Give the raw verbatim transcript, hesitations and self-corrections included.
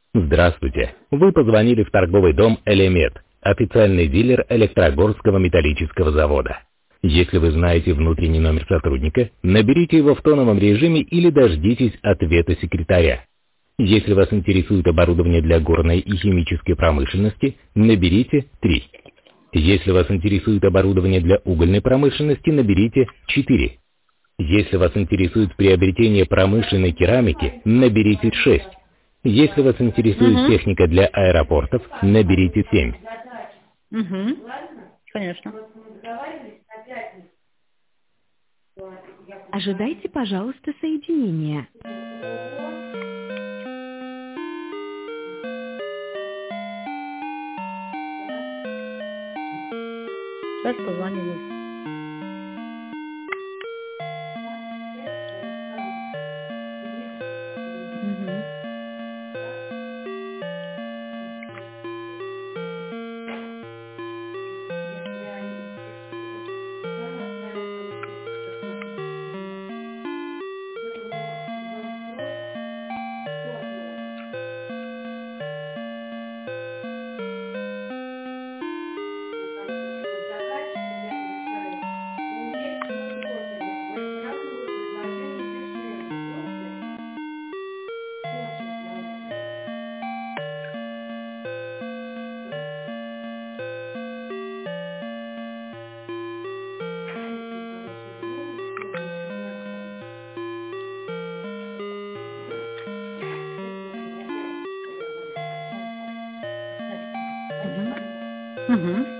Здравствуйте. Вы позвонили в торговый дом «Элемет», официальный дилер Электрогорского металлического завода. Если вы знаете внутренний номер сотрудника, наберите его в тоновом режиме или дождитесь ответа секретаря. Если вас интересует оборудование для горной и химической промышленности, наберите три. Если вас интересует оборудование для угольной промышленности, наберите четыре. Если вас интересует приобретение промышленной керамики, наберите шесть. Если вас интересует Угу. техника для аэропортов, наберите семь. Угу. Конечно. Ожидайте, пожалуйста, соединения. Сейчас позвоним. Угу. Угу.